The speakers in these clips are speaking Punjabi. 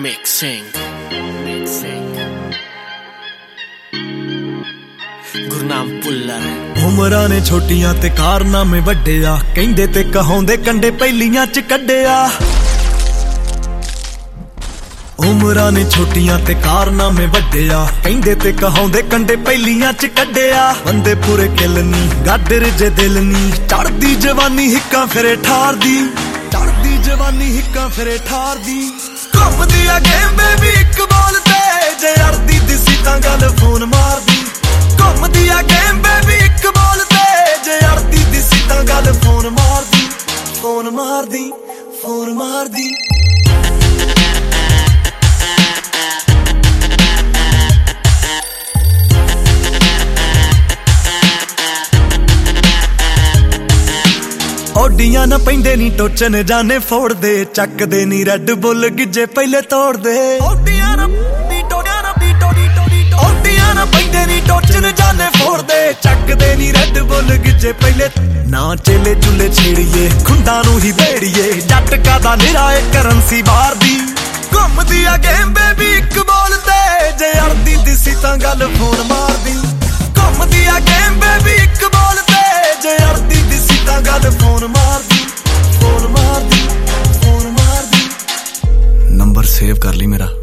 Mixing ਗੁਰਨਾਮ ਪੁੱਲਰ ਉਮਰਾਂ ਨੇ ਛੋਟੀਆਂ ਤੇ ਕਾਰਨਾਮੇ ਵੱਡੇ ਆ ਕਹਿੰਦੇ ਤੇ ਕਹਾਉਂਦੇ ਕੰਡੇ ਪਹਿਲੀਆਂ ਚ ਕੱਢਿਆ ਉਮਰਾਂ ਨੇ ਛੋਟੀਆਂ ਤੇ ਕਾਰਨਾਮੇ ਵੱਡੇ ਆ ਕਹਿੰਦੇ ਤੇ ਕਹਾਉਂਦੇ ਕੰਡੇ ਪਹਿਲੀਆਂ ਚ ਕੱਢਿਆ ਬੰਦੇ ਪੂਰੇ ਕਿਲ ਨੀ ਗਾਡਰ ਜੇ ਦਿਲ ਨੀ ਚੜਦੀ ਜਵਾਨੀ ਹਿੱਕਾਂ ਫਿਰੇ ਠਾਰਦੀ ਚੜਦੀ ਜਵਾਨੀ ਹਿੱਕਾਂ ਫਿਰੇ ਠਾਰਦੀ ਘੁੰਮਦੀ ਆ ਗੇਮ ਬੇਬੀ ਇੱਕ ਬੋਲ ਤੇ ਜੇ ਅੜਦੀ ਦਿਸੀ ਤਾਂ ਗੱਲ ਫੋਨ ਮਾਰਦੀ ਘੁੰਮਦੀ ਆ ਗੇਮ ਬੇਬੀ ਇੱਕ ਬੋਲ ਤੇ ਜੇ ਅੜਦੀ ਦਿਸੀ ਤਾਂ ਗੱਲ ਫੋਨ ਮਾਰਦੀ ਫੋਨ ਮਾਰਦੀ ਫੋਨ ਮਾਰਦੀ ਓਡੀਆਂ ਨਾ ਪੈਂਦੇ ਨੀ ਟੋਚਨ ਜਾਣੇ ਫੋੜਦੇ ਚੱਕਦੇ ਨੀ ਰੈੱਡ ਬੁੱਲ ਗਿੱਜੇ ਪਹਿਲੇ ਤੋੜਦੇ ਓਡੀਆਂ ਨਾ ਪੈਂਦੇ ਨੀ ਟੋਚਨ ਜਾਣੇ ਫੋੜਦੇ ਚੱਕਦੇ ਨੀ ਰੈੱਡ ਬੁੱਲ ਗਿੱਜੇ ਪਹਿਲੇ ਨਾ ਚੇਲੇ ਚੁੱਲੇ ਛੇੜੀਏ ਖੁੰਡਾਂ ਨੂੰ ਹੀ ਵੇੜੀਏ ਜੱਟ ਕਾਦਾ ਨਿਰਾਏ ਕਰੰਸੀ ਬਾਹਰ ਦੀ ਘੁੰਮਦੀ ਆ ਗੇਮ ਬੇਬੀ ਇੱਕ ਬੋਲ ਤੇ ਜੇ ਅੜਦੀ ਦਿਸੀ ਤਾਂ ਗੱਲ ਫੋਨ ਮਾਰਦੀ ਘੁੰਮਦੀ ਆ ਗੇਮ ਬੇਬੀ ਇੱਕ ਬੋਲ ਤੇ ਜੇ ਅੜਦੀ ਦਿਸੀ ਤਾਂ ਗੱਲ ਫੋਨ ਮਾਰਦੀ ਫੋਨ ਮਾਰਦੀ ਫੋਨ ਮਾਰਦੀ ਨੰਬਰ ਸੇਵ ਕਰ ਲਈ ਮੇਰਾ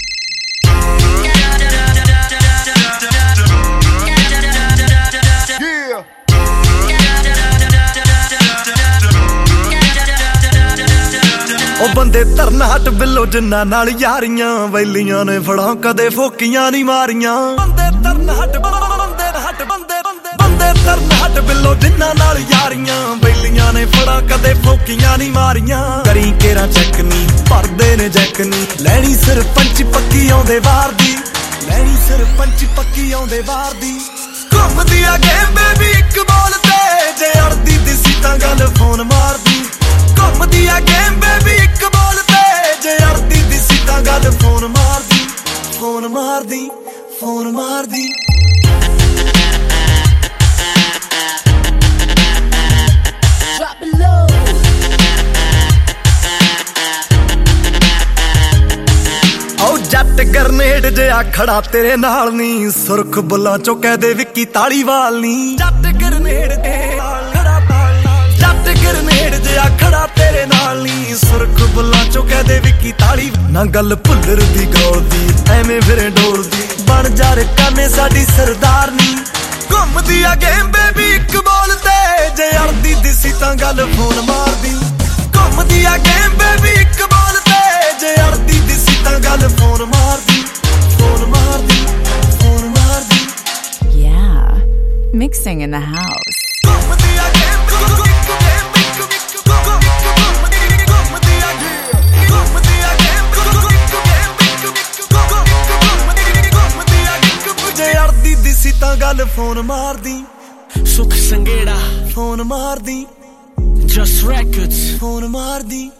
ਉਹ ਬੰਦੇ ਧਰਨ ਹੱਟ ਬਿੱਲੋ ਜਿੰਨਾ ਨਾਲ ਯਾਰੀਆਂ ਵੈਲੀਆਂ ਨੇ ਫੜਾਂ ਕਦੇ ਫੋਕੀਆਂ ਨਹੀਂ ਮਾਰੀਆਂ ਬੰਦੇ ਧਰਨ ਹੱਟ ਬੰਦੇ ਧਰਨ ਹੱਟ ਬਿੱਲੋ ਜਿੰਨਾ ਨਾਲ ਯਾਰੀਆਂ ਵੈਲੀਆਂ ਨੇ ਫੜਾਂ ਕਦੇ ਫੋਕੀਆਂ ਨਹੀਂ ਮਾਰੀਆਂ ਕਰੀ ਕੇਰਾ ਚੈੱਕ ਨੀ ਭਰਦੇ ਨੇ ਜੈਕ ਨੀ ਲੈਣੀ ਸਰਪੰਚ ਪੱਕੀ ਆਉਂਦੇ ਵਾਰ ਦੀ ਲੈਣੀ ਸਰਪੰਚ ਪੱਕੀ ਆਉਂਦੇ ਵਾਰ ਦੀ ਘੁੰਮਦੀ ਆ ਗੇਮ ਬੇਬੀ ਇੱਕ ਬੋਲ ਤੇ ਜੇ ਅੜਦੀ ਦਿਸੀ ਤਾਂ ਗੱਲ ਫੋਨ ਮਾਰਦੀ ਘੁੰਮਦੀ ਆ ਗੇਮ ਬੇਬੀ ਇੱਕ ਬੋਲ ਤੇ ਜੇ ਅੜਦੀ ਦਿਸੀ ਤਾਂ ਗੱਲ ਫੋਨ ਮਾਰਦੀ ਫੋਨ ਮਾਰਦੀ ਫੋਨ ਮਾਰਦੀ ਓ ਜੱਟ ਗਰਨੇਡ ਜਿਹਾ ਖੜਾ ਤੇਰੇ ਨਾਲ ਨੀ ਸੁਰਖ ਬੁੱਲਾਂ ਚੋਂ ਕਹਦੇ ਵਿੱਕੀ ਤਾਲੀਵਾਲ ਨੀ ਜੱਟ ਗਰਨੇਡ ਤੇ ਗਰਨੇਡ ਜਿਹਾ ਖੜਾ ਤੇਰੇ ਨਾਲ ਨੀ ਸੁਰਖ ਬੁੱਲਾਂ ਚੋਂ ਕਹਦੇ ਵਿੱਕੀ ਤਾਲੀ ਨਾ ਗੱਲ ਭੁੱਲਰ ਦੀ ਗੋਲਦੀ ਐਵੇਂ ਫਿਰੇ ਡੋਲਦੀ ਬਣ ਜਾ ਰਕਾਨੇ ਸਾਡੀ ਸਰਦਾਰਨੀ ਘੁੰਮਦੀ ਆ ਗੇਮ ਬੇਬੀ ਇੱਕ ਬੋਲ ਤੇ ਜੇ ਅੜਦੀ ਦਿਸੀ ਤਾਂ ਗੱਲ ਫੋਨ ਮਾਰਦੀ ਘੁੰਮਦੀ ਆ ਗੇਮ ਬੇਬੀ ਇੱਕ ਬੋਲ ਤੇ ਜੇ ਅੜਦੀ ਦਿਸੀ ਤਾਂ ਗੱਲ ਫੋਨ ਮਾਰਦੀ ਫੋਨ ਮਾਰਦੀ ਫੋਨ ਮਾਰਦੀ Mixing in the house. ਘੁੰਮਦੀ ਆ ਗੇਮ ਦਿਸੀ ਤਾਂ ਗੱਲ ਫੋਨ ਮਾਰਦੀ ਸੁਖ ਸੰਗੇੜਾ ਫੋਨ ਮਾਰਦੀ Just Records ਫੋਨ ਮਾਰਦੀ